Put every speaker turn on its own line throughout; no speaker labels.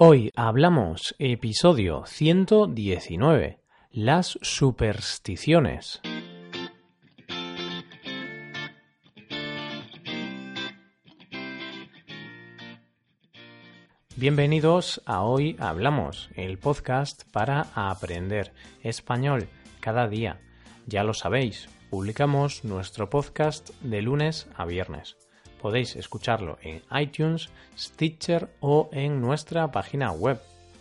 Hoy hablamos episodio 119, las supersticiones. Bienvenidos a Hoy Hablamos, el podcast para aprender español cada día. Ya lo sabéis, publicamos nuestro podcast de lunes a viernes. Podéis escucharlo en iTunes, Stitcher o en nuestra página web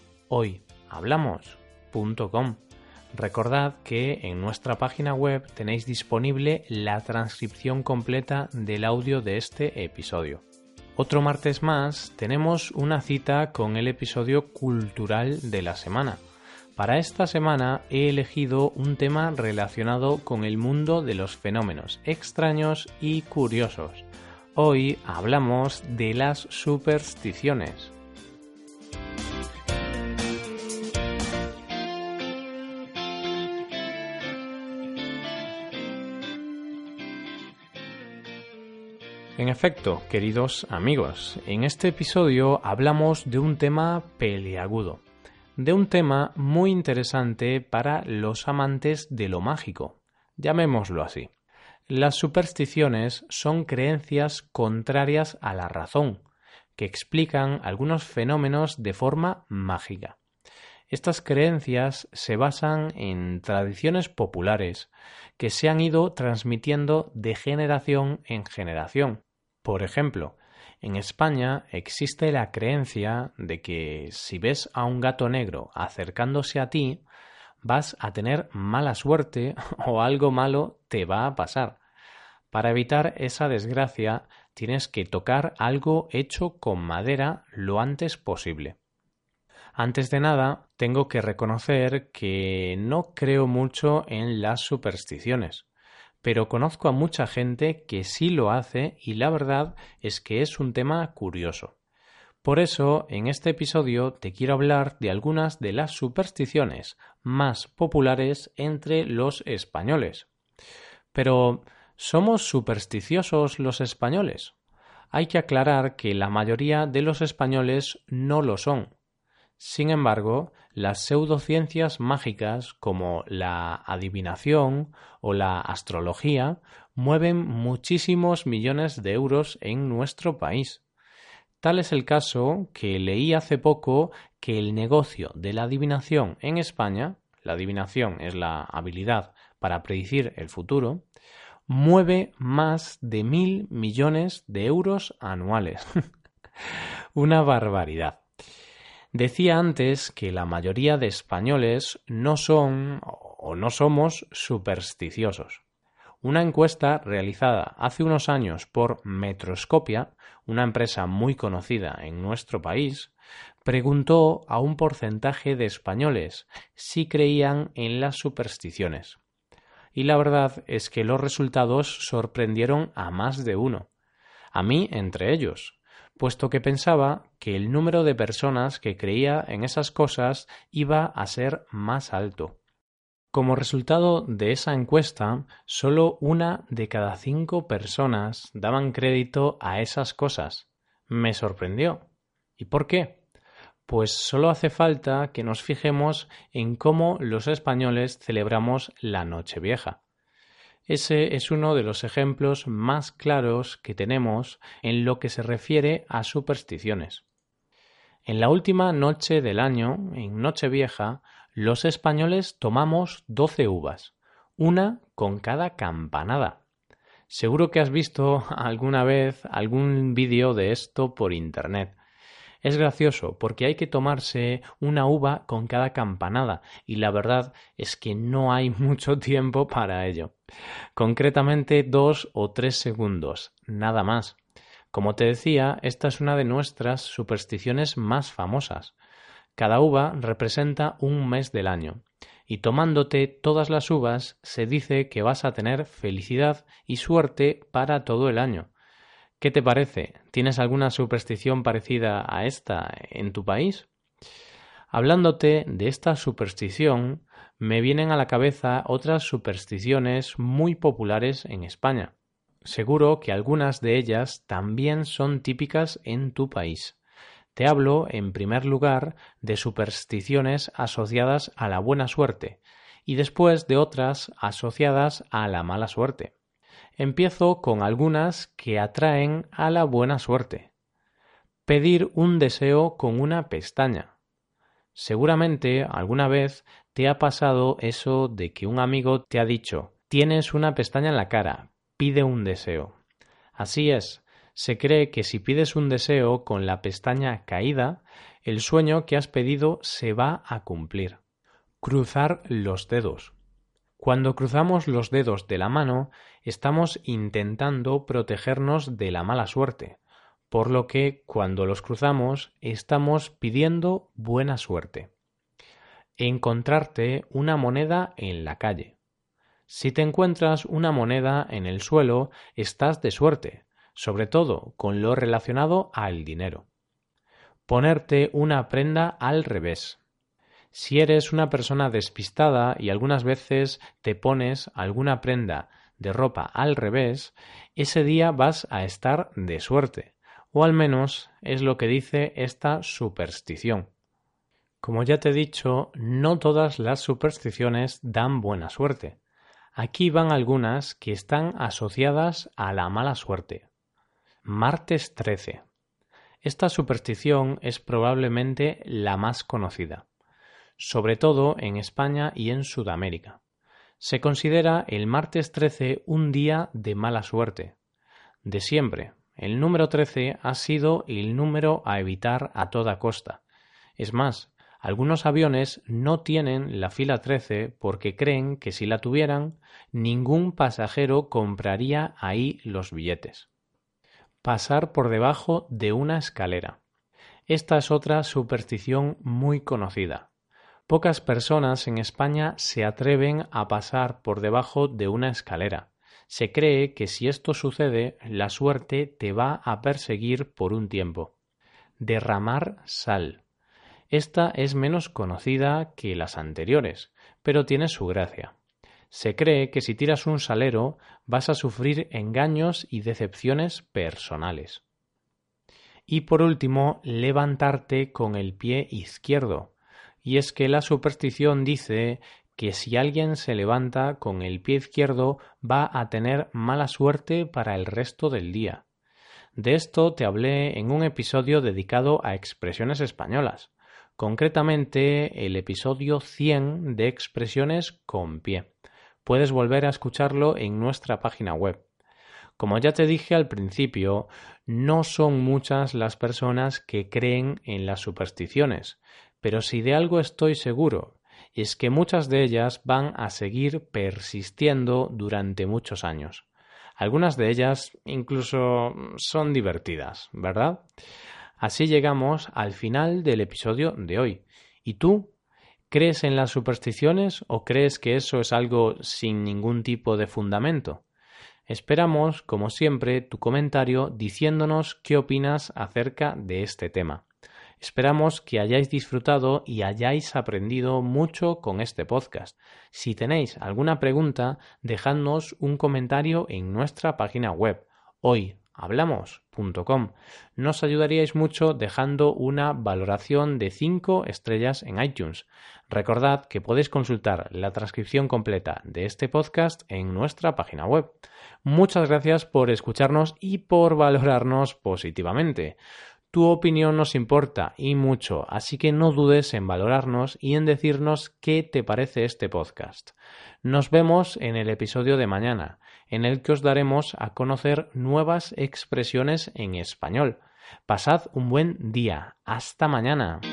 hoyhablamos.com. Recordad que en nuestra página web tenéis disponible la transcripción completa del audio de este episodio. Otro martes más tenemos una cita con el episodio cultural de la semana. Para esta semana he elegido un tema relacionado con el mundo de los fenómenos extraños y curiosos. Hoy hablamos de las supersticiones. En efecto, queridos amigos, en este episodio hablamos de un tema peliagudo, de un tema muy interesante para los amantes de lo mágico, llamémoslo así. Las supersticiones son creencias contrarias a la razón, que explican algunos fenómenos de forma mágica. Estas creencias se basan en tradiciones populares que se han ido transmitiendo de generación en generación. Por ejemplo, en España existe la creencia de que si ves a un gato negro acercándose a ti, vas a tener mala suerte o algo malo te va a pasar. Para evitar esa desgracia, tienes que tocar algo hecho con madera lo antes posible. Antes de nada, tengo que reconocer que no creo mucho en las supersticiones, pero conozco a mucha gente que sí lo hace y la verdad es que es un tema curioso. Por eso, en este episodio te quiero hablar de algunas de las supersticiones más populares entre los españoles. Pero, ¿somos supersticiosos los españoles? Hay que aclarar que la mayoría de los españoles no lo son. Sin embargo, las pseudociencias mágicas como la adivinación o la astrología mueven muchísimos millones de euros en nuestro país. Tal es el caso que leí hace poco que el negocio de la adivinación en España, la adivinación es la habilidad para predecir el futuro, mueve más de 1.000 millones de euros anuales. Una barbaridad. Decía antes que la mayoría de españoles no son o no somos supersticiosos. Una encuesta realizada hace unos años por Metroscopia, una empresa muy conocida en nuestro país, preguntó a un porcentaje de españoles si creían en las supersticiones. Y la verdad es que los resultados sorprendieron a más de uno, a mí entre ellos, puesto que pensaba que el número de personas que creía en esas cosas iba a ser más alto. Como resultado de esa encuesta, solo 1 de cada 5 personas daban crédito a esas cosas. Me sorprendió. ¿Y por qué? Pues solo hace falta que nos fijemos en cómo los españoles celebramos la Nochevieja. Ese es uno de los ejemplos más claros que tenemos en lo que se refiere a supersticiones. En la última noche del año, en Nochevieja, los españoles tomamos 12 uvas, una con cada campanada. Seguro que has visto alguna vez algún vídeo de esto por internet. Es gracioso porque hay que tomarse una uva con cada campanada y la verdad es que no hay mucho tiempo para ello. Concretamente 2 o 3 segundos, nada más. Como te decía, esta es una de nuestras supersticiones más famosas. Cada uva representa un mes del año y tomándote todas las uvas se dice que vas a tener felicidad y suerte para todo el año. ¿Qué te parece? ¿Tienes alguna superstición parecida a esta en tu país? Hablándote de esta superstición, me vienen a la cabeza otras supersticiones muy populares en España. Seguro que algunas de ellas también son típicas en tu país. Te hablo, en primer lugar, de supersticiones asociadas a la buena suerte y después de otras asociadas a la mala suerte. Empiezo con algunas que atraen a la buena suerte. Pedir un deseo con una pestaña. Seguramente alguna vez te ha pasado eso de que un amigo te ha dicho: tienes una pestaña en la cara, pide un deseo. Así es, se cree que si pides un deseo con la pestaña caída, el sueño que has pedido se va a cumplir. Cruzar los dedos. Cuando cruzamos los dedos de la mano, estamos intentando protegernos de la mala suerte, por lo que cuando los cruzamos estamos pidiendo buena suerte. Encontrarte una moneda en la calle. Si te encuentras una moneda en el suelo, estás de suerte, sobre todo con lo relacionado al dinero. Ponerte una prenda al revés. Si eres una persona despistada y algunas veces te pones alguna prenda de ropa al revés, ese día vas a estar de suerte, o al menos es lo que dice esta superstición. Como ya te he dicho, no todas las supersticiones dan buena suerte. Aquí van algunas que están asociadas a la mala suerte. Martes 13. Esta superstición es probablemente la más conocida, sobre todo en España y en Sudamérica. Se considera el martes 13 un día de mala suerte. De siempre, el número 13 ha sido el número a evitar a toda costa. Es más, algunos aviones no tienen la fila 13 porque creen que si la tuvieran, ningún pasajero compraría ahí los billetes. Pasar por debajo de una escalera. Esta es otra superstición muy conocida. Pocas personas en España se atreven a pasar por debajo de una escalera. Se cree que si esto sucede, la suerte te va a perseguir por un tiempo. Derramar sal. Esta es menos conocida que las anteriores, pero tiene su gracia. Se cree que si tiras un salero vas a sufrir engaños y decepciones personales. Y por último, levantarte con el pie izquierdo. Y es que la superstición dice que si alguien se levanta con el pie izquierdo va a tener mala suerte para el resto del día. De esto te hablé en un episodio dedicado a expresiones españolas. Concretamente el episodio 100 de expresiones con pie. Puedes volver a escucharlo en nuestra página web. Como ya te dije al principio, no son muchas las personas que creen en las supersticiones, pero si de algo estoy seguro, es que muchas de ellas van a seguir persistiendo durante muchos años. Algunas de ellas incluso son divertidas, ¿verdad? Así llegamos al final del episodio de hoy. ¿Y tú? ¿Crees en las supersticiones o crees que eso es algo sin ningún tipo de fundamento? Esperamos, como siempre, tu comentario diciéndonos qué opinas acerca de este tema. Esperamos que hayáis disfrutado y hayáis aprendido mucho con este podcast. Si tenéis alguna pregunta, dejadnos un comentario en nuestra página web hoyhablamos.com. Nos ayudaríais mucho dejando una valoración de 5 estrellas en iTunes. Recordad que podéis consultar la transcripción completa de este podcast en nuestra página web. Muchas gracias por escucharnos y por valorarnos positivamente. Tu opinión nos importa y mucho, así que no dudes en valorarnos y en decirnos qué te parece este podcast. Nos vemos en el episodio de mañana, en el que os daremos a conocer nuevas expresiones en español. Pasad un buen día. Hasta mañana.